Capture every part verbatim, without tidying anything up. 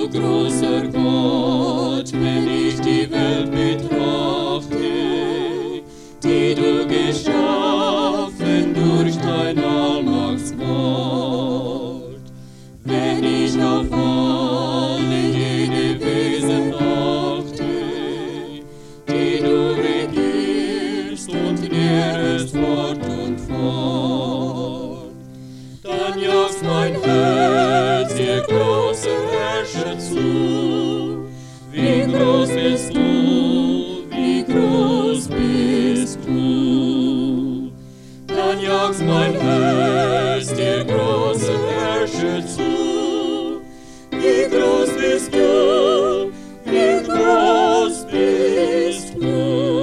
du großer Gott, wenn ich die Welt betrachte, die du geschaffen durch dein Allmachtswort. Wenn ich auf alle jene Wesen achte, die du regierst und nährest fort und fort, dann jagst mein Herz dir große Herrscher zu. Wie groß bist du, wie groß bist du. Dann jagst mein Herz dir große Herrscher zu. Wie groß bist du, wie groß bist du.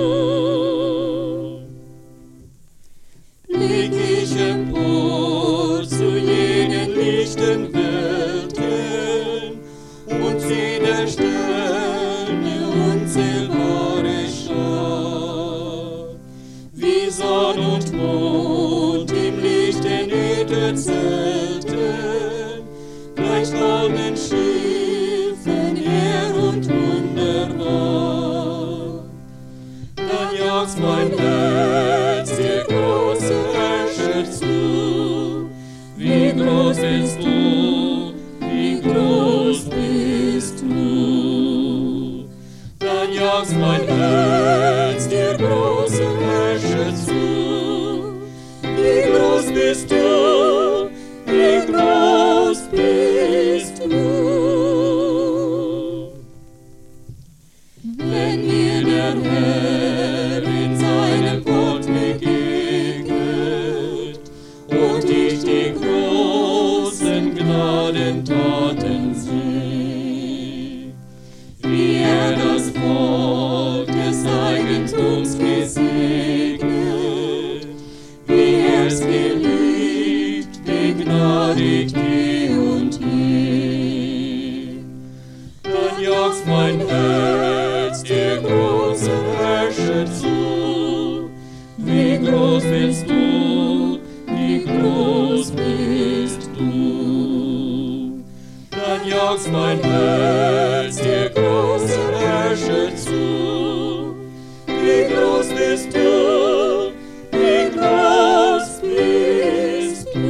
Blick ich empor zu jenen lichten Welten und sieh der Sterne unzählbare Schar, wie Sonn und Mond im lichten Äther zelten, gleich goldenen Schiffen her und wunderbar. Dann jagst mein Herz dir große Herrscher zu. Wie groß bist du, wie groß bist du. Dann jagst mein Herz dir große Herrscher zu. Wie groß bist du, wie groß bist du. Wenn mir der Herr in seinem Wort begegnet und ich die großen Gnadentaten sehe, wie er das Volk des Eigentums gesegnet, wie er's geliebt, begnadigt je und je, dann jagst mein Herz dir große Herrscher zu. Wie groß bist du, wie groß bist du. Dann jagst mein Herz dir große Herrscher zu. Wie groß bist du, wie groß bist du.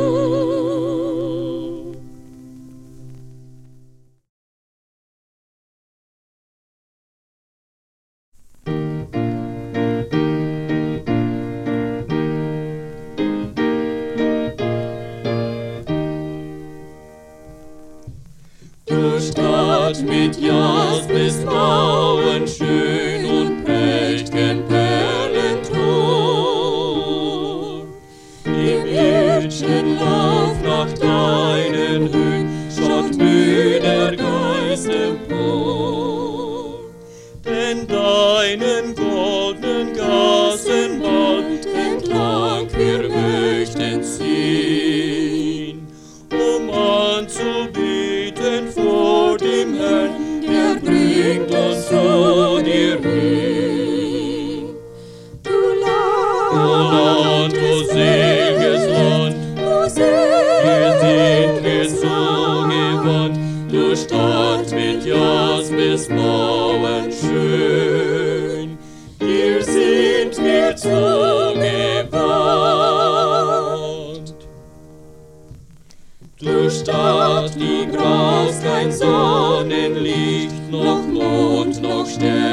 Du Stadt mit Jaspis blauen, schön und prächt'gen Perlentor, im ird'schen Lauf nach deinen Höhen schaut müder Geist empor. Denn deinen goldenen Gassen bald entlang wir möchten ziehen, um anzubeten vor dem Herrn, der bringt uns zu dir hin. Du Land, du Land, du seliges Land, hier sind wir zugewandt, du Stadt mit Jaspis Mauern schön, hier sind wir zugewandt. Du Stadt, die graust kein Sonnenlicht, noch Mond, noch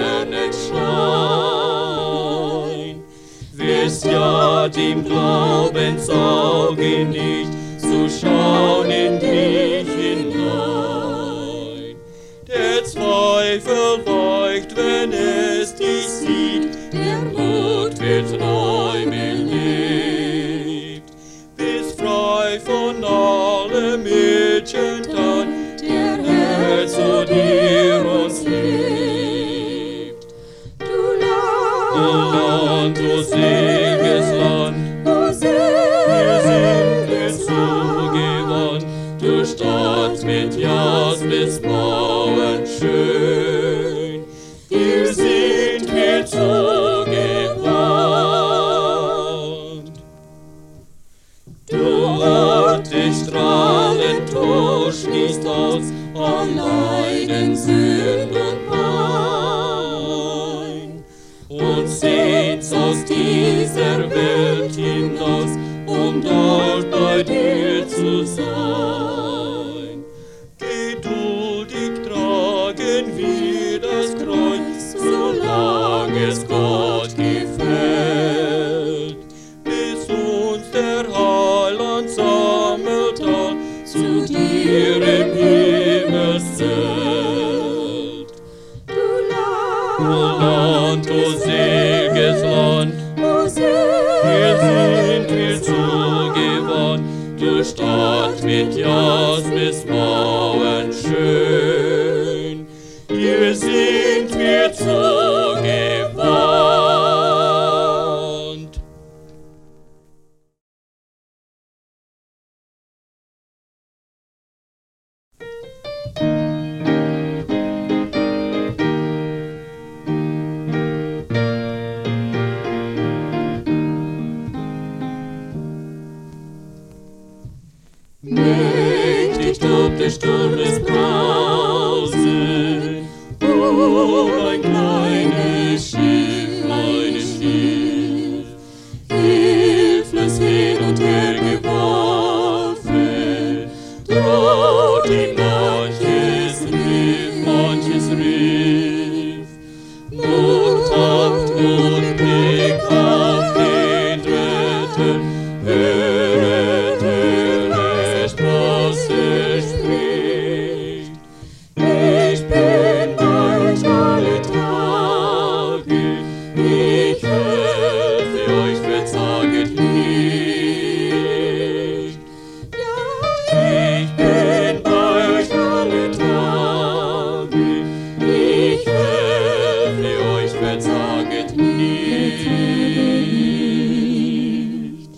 Sternenschein, wirst ja dem Glaubensauge nicht zu schauen in dich hinein. Der Zweifel weicht, wenn es dich sieht, der Mut wird neu belebt. Bist frei von allem Mädchentan, der Herr zu dir uns lebt. Du Land, du Land, du seliges Land, hier sind wir zugewandt, du Stadt mit Jaspis Mauern schön, hier sind wir zugewandt. Du Ort des Strahlentor schließt aus, allein aus dieser Welt hinaus, um dort bei dir zu sein. Geduldig tragen wir das Kreuz, solange es Gott gefällt, bis uns der Heiland sammelt all zu dir im Himmelszelt. Du Land, du seliges Land, hier sind wir zugewandt, du Stadt mit Jasmismauern schön, hier sind wir zugewandt. Mächtig tobt der Sturm des Brausen, oh mein kleines Schiff, kleines Schiff, hilflos hin und her geworfen, droht ihm manches Riff, manches Riff. Mut habt und Blick auf den Retter, höret, höret, was er spricht. Ich bin bei euch alle Tage, ich helfe euch, verzaget nicht. Ich bin bei euch alle Tage, ich helfe euch, verzaget nicht.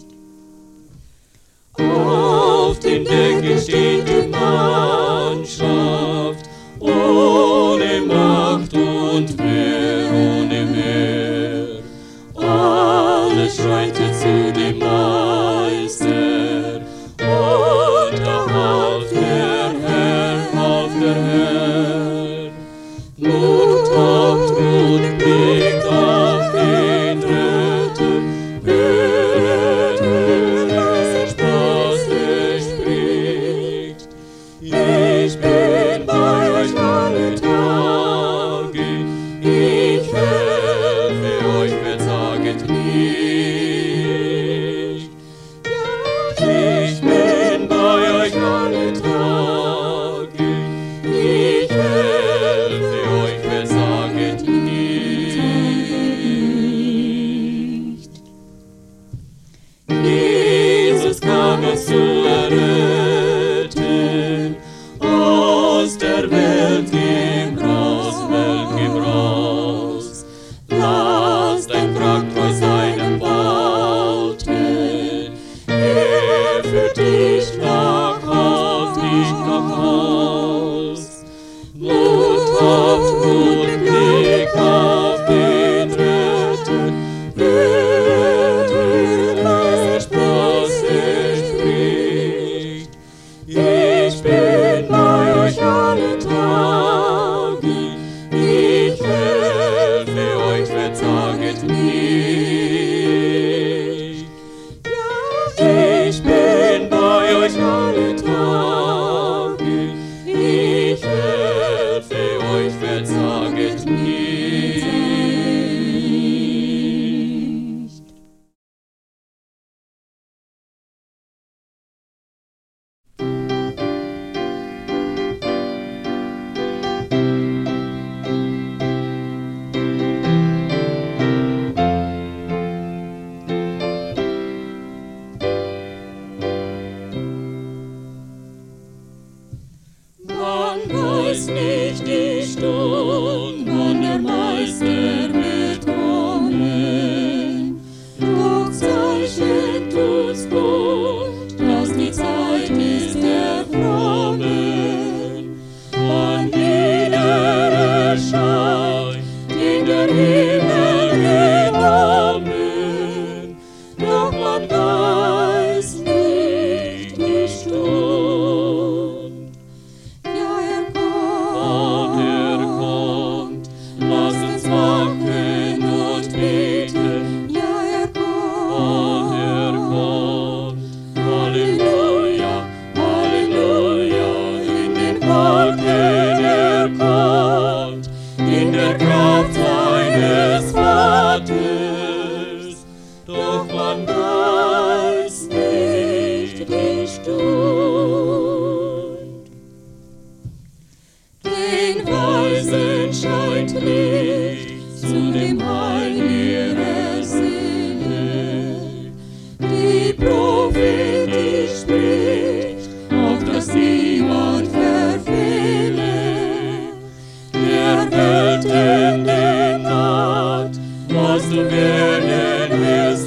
Auf den Decken steht die Mannschaft, ohne Macht und Wehr, ohne Meer. Alles schreitet zu dem Meister, und da haucht der Herr, haucht der Herr. Mut habt und blickt auf den Retter, höret, höret, was er spricht. Ich bin bei euch alle Tage, ich helfe euch, verzaget nicht.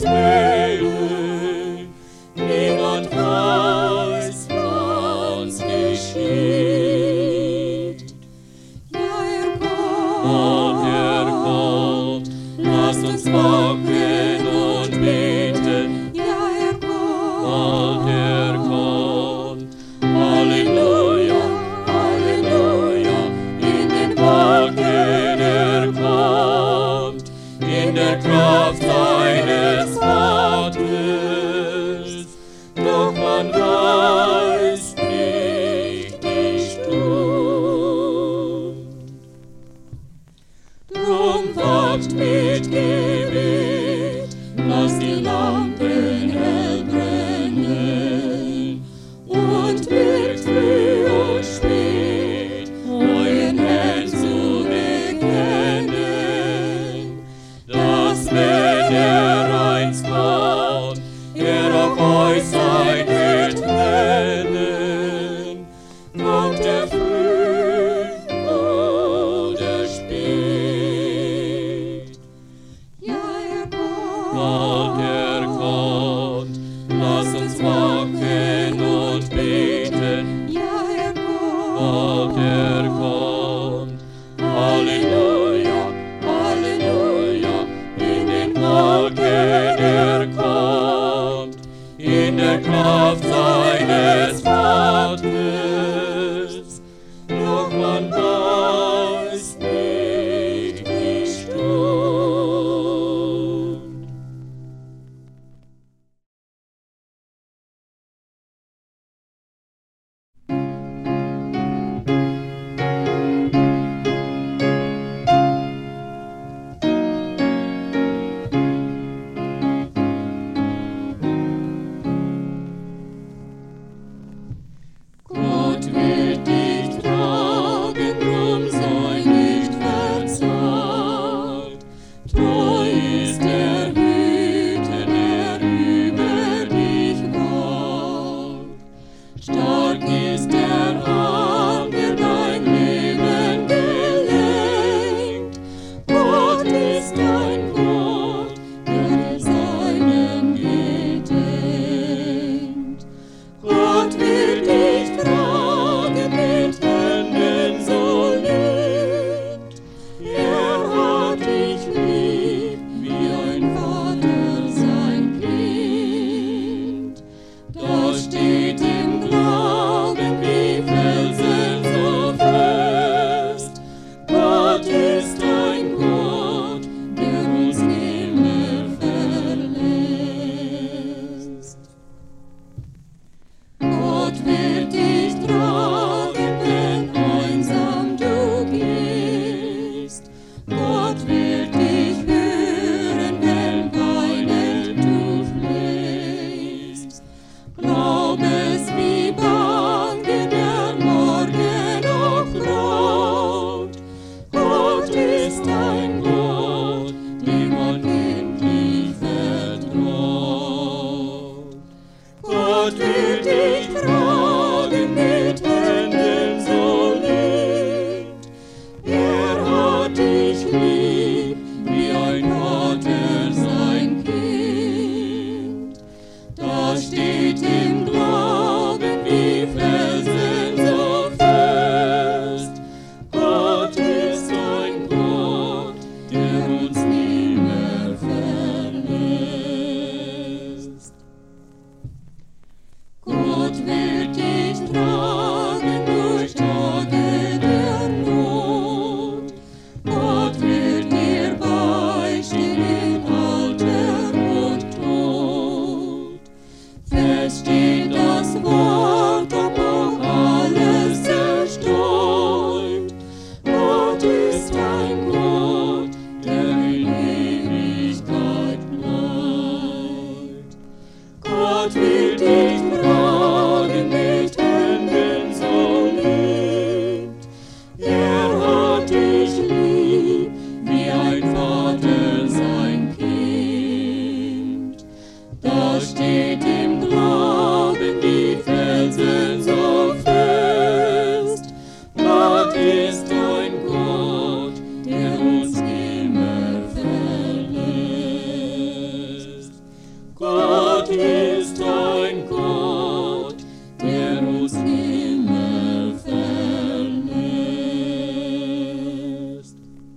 Seele, niemand weiß, was geschieht. Ja, er kommt, Und er kommt, lasst uns wachen und beten. ja, er kommt, Und er kommt, Halleluja, Halleluja, in den Wolken er kommt, in der Kraft seines Vaters, doch man weiß nicht die Stunde. Drum wacht mit Gebet, lasst die Lampen hell brennen, und wirkt früh und spät, euren Herrn zu bekennen, dass wenn er einst kommt, er auf euch sein wird nennen, kommt er früh oder spät. ja, er kommt, Und er kommt, lasst uns wachen und beten. ja, er kommt, Und er kommt, Halleluja, Halleluja, in den Wolken er kommt, in der Kraft seines Vaters, doch man weiß nicht die Stunde. Gott ist ein Gott, der uns nimmer verlässt.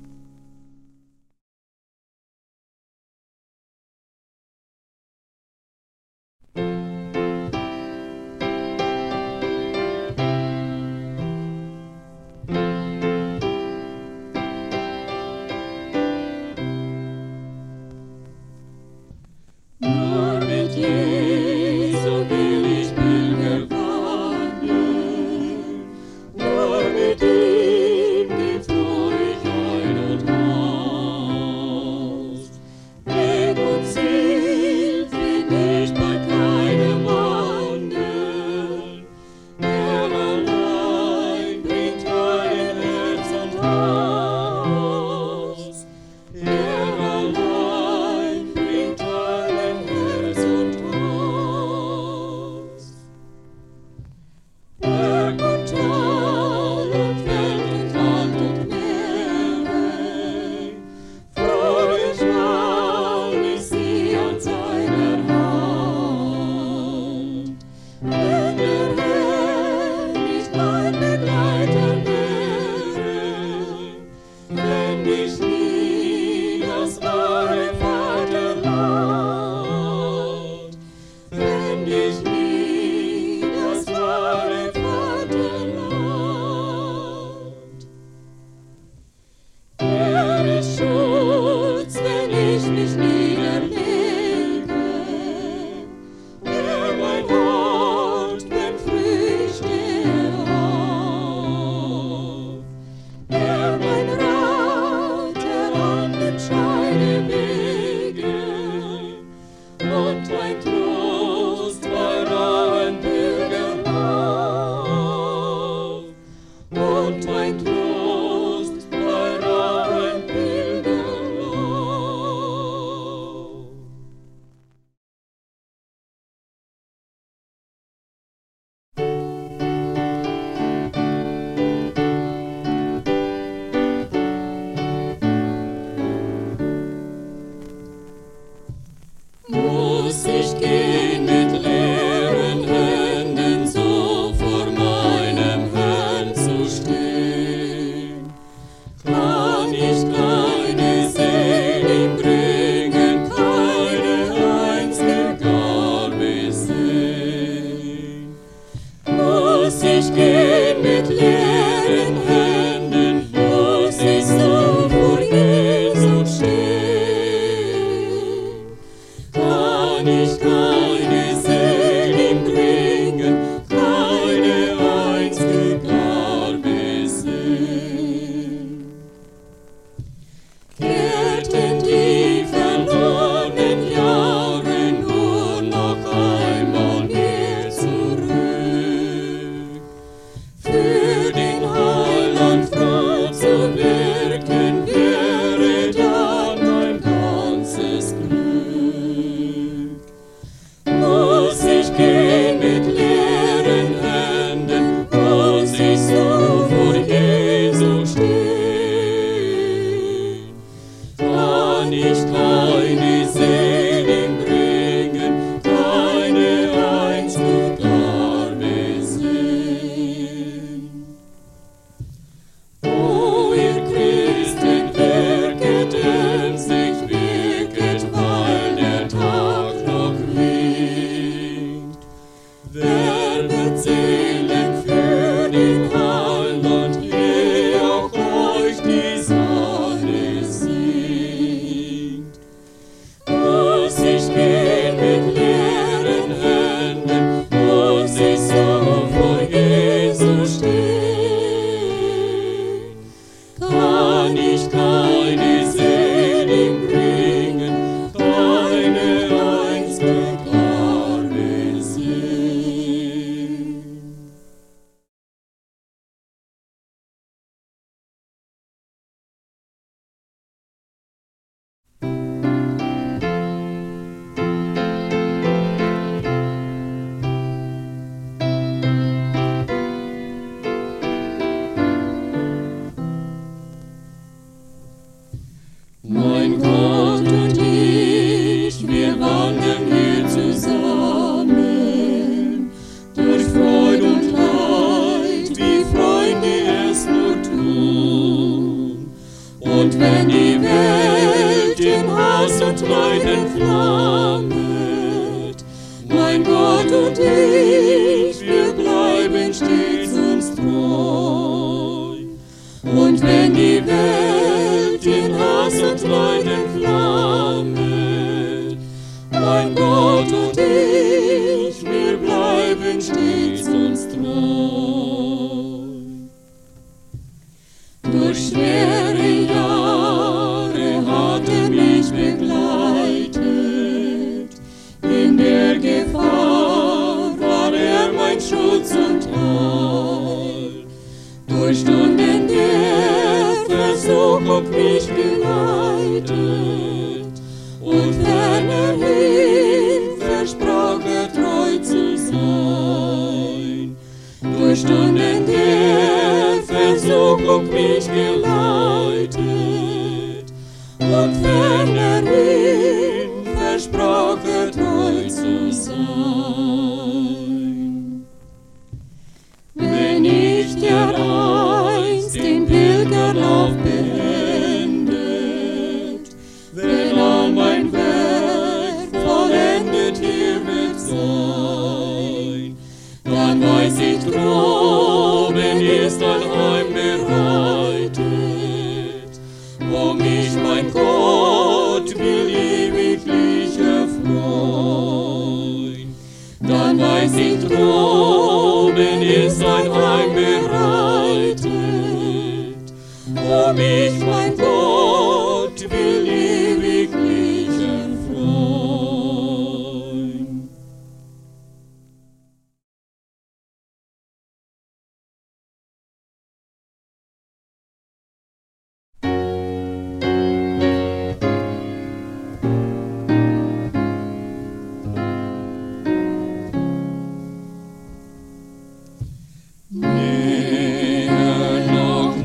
Nur mit Jesu will ich Pilger wandeln, nur mit ihm gibt's ruhig ein und Halt. Weg und Ziel find ich bei keinem anderen, er allein bringt Heil in Herz und Haus. Er allein bringt Heil in Herz und Haus. Berg und Tal und Feld und Land und Meere, freudig all ist sie an seiner Hand. Wenn der Herr nicht mein Begleiter wäre, fänd ich nie das wahre Vaterland, fänd ich nie das wahre Vaterland. Er ist Schutz, wenn ich mich niederlege, er mein Halt, wenn früh ich stehe auf, er mein Reiter an dem Scheidewege und ein Trost bei rauen Pilgerlauf, und ein Trost bei rauen Pilgerlauf. Muss ich gehen mit leeren Händen, so vor meinem Herrn zu stehen? Kann ich keine Seele ihm bringen, keine einzige Gabe sehen? Muss ich gehen mit leeren Händen, muss ich so vor Jesus stehen? Kann ich keine Seele ihm bringen, keine einzige Gabe sehen? Kehrten die verlorenen Jahre nur noch einmal mir zurück, für den Heiland froh zu wirken, wäre dann mein ganzes Glück. Leid entflammet. Mein Gott und ich, wir bleiben stets uns treu. Und wenn die Welt in Hass und Leid entflammet, mein Gott und ich, wir bleiben stets uns treu. Durch schwere Jahre hat er mich begleitet, in der Gefahr war er mein Schutz und Heil. Durch Stunden der Versuchung mich geleitet, und fernerhin versprach er treu zu sein. Durch Stunden der Versuchung mich geleitet, und fernerhin versprach er treu zu sein. Wenn ich dereinst den Pilgerlauf beendet, wenn all mein Werk vollendet hier wird sein, dann weiß ich, droben ist ein Heim bereitet, wo mich mein Gott will ewiglich erfreuen. Dann weiß ich, droben ist ein Heim bereitet, wo mich mein Gott will ewiglich erfreuen. Näher, noch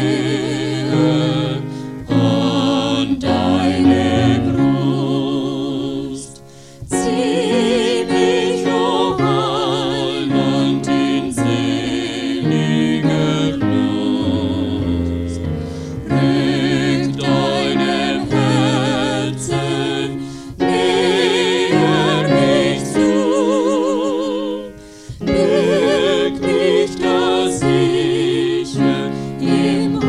näher an deine Brust, zieh mich, o Heiland, in seliger Lust. Rück deinem Herzen näher mich zu, birg mich da sicher im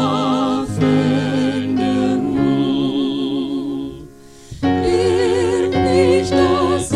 Hafen der Ruhe. Birg mich da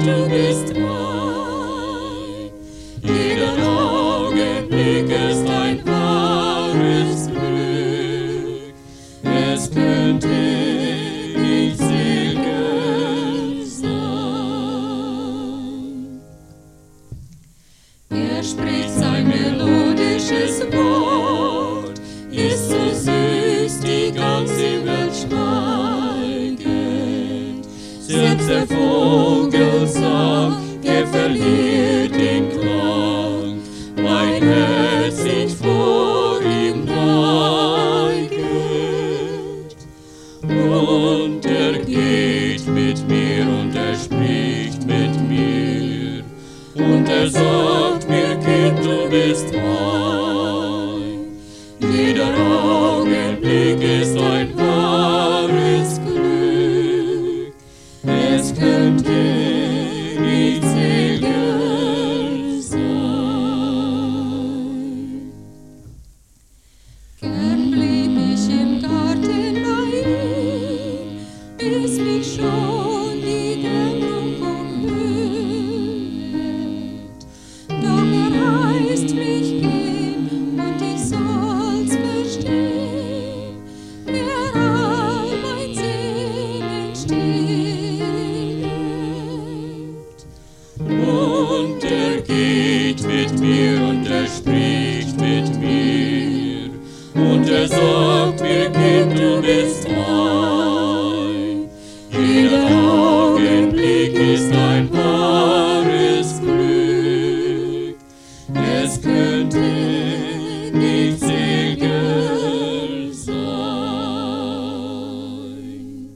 du bist mein. Jeder Augenblick ist ein wahres Glück. Es könnte nicht seliger sein. Er spricht sein melodisches Wort, ist so süß, die ganze Welt schweigend. Selbst der Vogelsang, der verliert den Klang, mein Herz sich vor ihm neigt. Und er geht mit mir und er spricht mit mir und er sagt mir, Kind, du bist mein. Jeder Augenblick ist ein wahres Glück. Es könnte nicht seliger sein. Gern blieb ich im Garten bei ihm, bis mich schon die Dämmerung umhüllt. Doch er heißt mich gehen und ich soll's verstehen, wer all mein Sehnen stillt. Und er geht mit mir und er spricht mit mir und er sagt mir, Kind, du bist mein. Jeder Augenblick ist ein wahres Glück. Es könnte nicht seliger sein.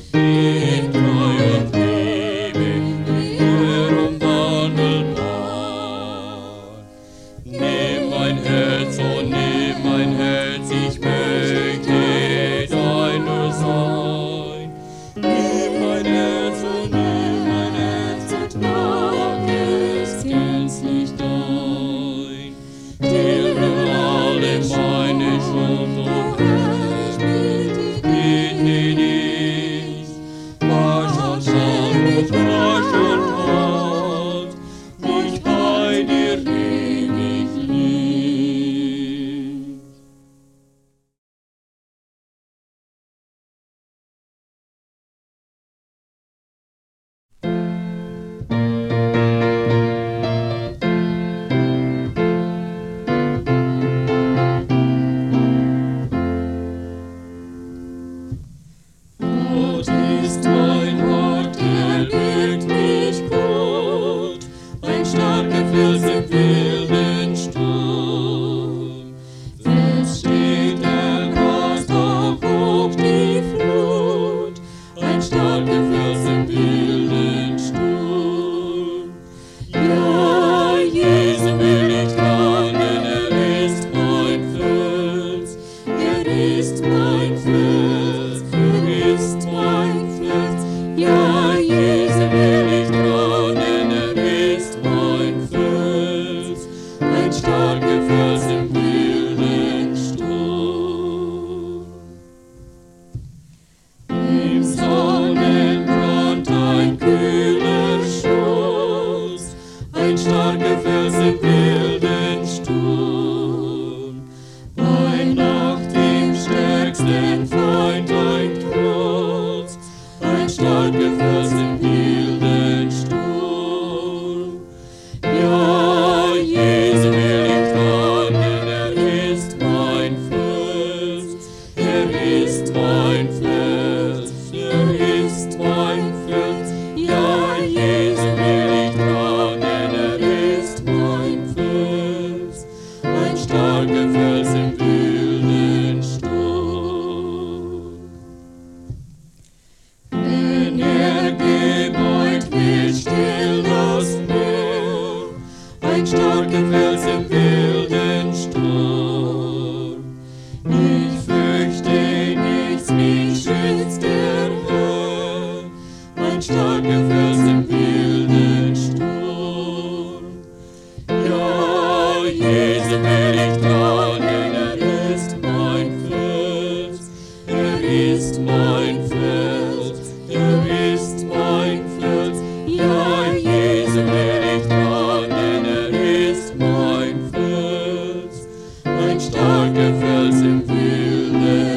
In Treu und Liebe, er umwandelt ist mein Fels, er ist mein Fels, ja, Jesu will ich dran, denn er ist mein Fels, ein starker Fels im Wilden.